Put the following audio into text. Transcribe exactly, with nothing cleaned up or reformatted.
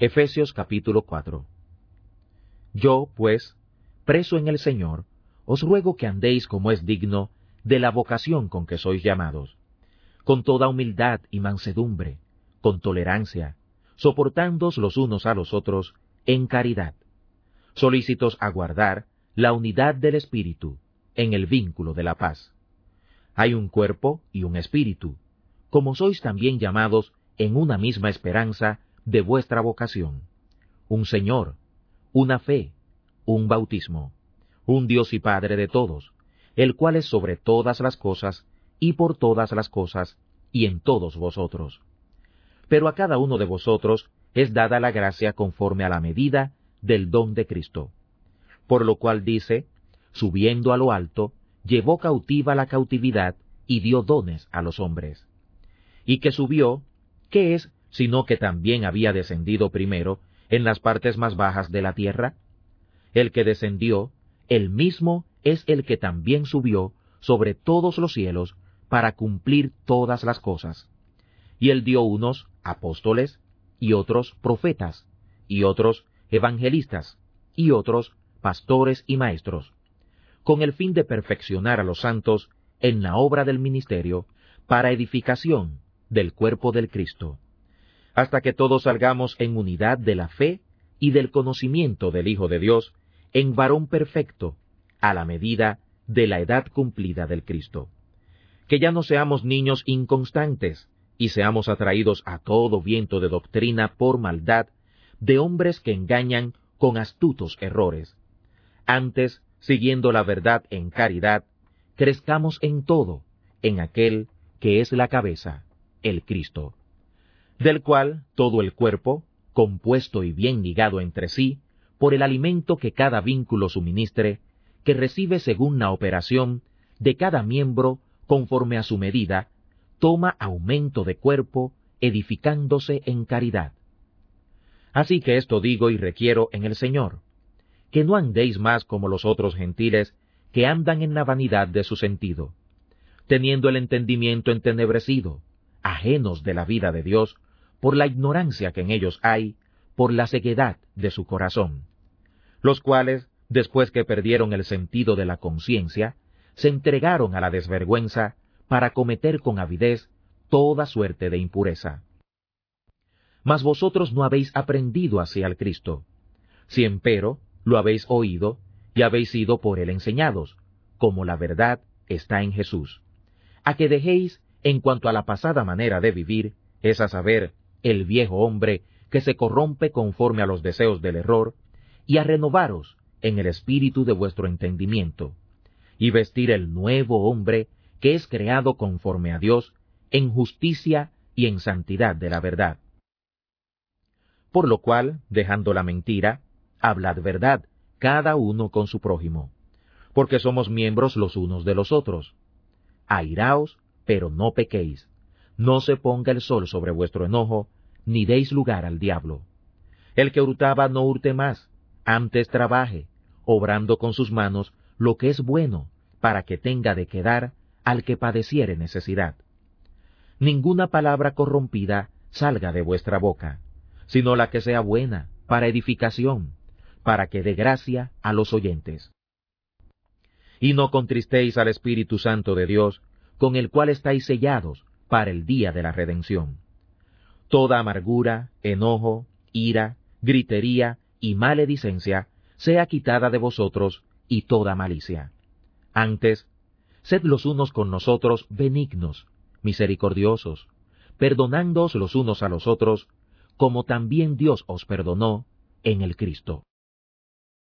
Efesios capítulo cuatro. Yo, pues, preso en el Señor, os ruego que andéis como es digno de la vocación con que sois llamados, con toda humildad y mansedumbre, con tolerancia, soportándoos los unos a los otros en caridad, solícitos a guardar la unidad del Espíritu en el vínculo de la paz. Hay un cuerpo y un espíritu, como sois también llamados en una misma esperanza de vuestra vocación, un Señor, una fe, un bautismo, un Dios y Padre de todos, el cual es sobre todas las cosas, y por todas las cosas, y en todos vosotros. Pero a cada uno de vosotros es dada la gracia conforme a la medida del don de Cristo. Por lo cual dice, subiendo a lo alto, llevó cautiva la cautividad, y dio dones a los hombres. Y que subió, ¿qué es sino que también había descendido primero en las partes más bajas de la tierra? El que descendió, él mismo es el que también subió sobre todos los cielos para cumplir todas las cosas. Y él dio unos apóstoles, y otros profetas, y otros evangelistas, y otros pastores y maestros, con el fin de perfeccionar a los santos en la obra del ministerio, para edificación del cuerpo del Cristo, hasta que todos salgamos en unidad de la fe y del conocimiento del Hijo de Dios, en varón perfecto, a la medida de la edad cumplida del Cristo. Que ya no seamos niños inconstantes, y seamos atraídos a todo viento de doctrina por maldad, de hombres que engañan con astutos errores. Antes, siguiendo la verdad en caridad, crezcamos en todo, en aquel que es la cabeza, el Cristo, del cual todo el cuerpo, compuesto y bien ligado entre sí, por el alimento que cada vínculo suministre, que recibe según la operación de cada miembro conforme a su medida, toma aumento de cuerpo, edificándose en caridad. Así que esto digo y requiero en el Señor, que no andéis más como los otros gentiles que andan en la vanidad de su sentido, teniendo el entendimiento entenebrecido, ajenos de la vida de Dios, por la ignorancia que en ellos hay, por la ceguedad de su corazón, los cuales, después que perdieron el sentido de la conciencia, se entregaron a la desvergüenza para cometer con avidez toda suerte de impureza. Mas vosotros no habéis aprendido así al Cristo, si empero lo habéis oído y habéis sido por él enseñados, como la verdad está en Jesús, a que dejéis en cuanto a la pasada manera de vivir, es a saber, el viejo hombre que se corrompe conforme a los deseos del error, y a renovaros en el espíritu de vuestro entendimiento, y vestir el nuevo hombre que es creado conforme a Dios, en justicia y en santidad de la verdad. Por lo cual, dejando la mentira, hablad verdad, cada uno con su prójimo, porque somos miembros los unos de los otros. Airaos, pero no pequéis. No se ponga el sol sobre vuestro enojo, ni deis lugar al diablo. El que hurtaba no hurte más, antes trabaje, obrando con sus manos lo que es bueno, para que tenga de qué dar al que padeciere necesidad. Ninguna palabra corrompida salga de vuestra boca, sino la que sea buena, para edificación, para que dé gracia a los oyentes. Y no contristéis al Espíritu Santo de Dios, con el cual estáis sellados para el día de la redención. Toda amargura, enojo, ira, gritería y maledicencia sea quitada de vosotros, y toda malicia. Antes, sed los unos con nosotros benignos, misericordiosos, perdonándoos los unos a los otros, como también Dios os perdonó en el Cristo.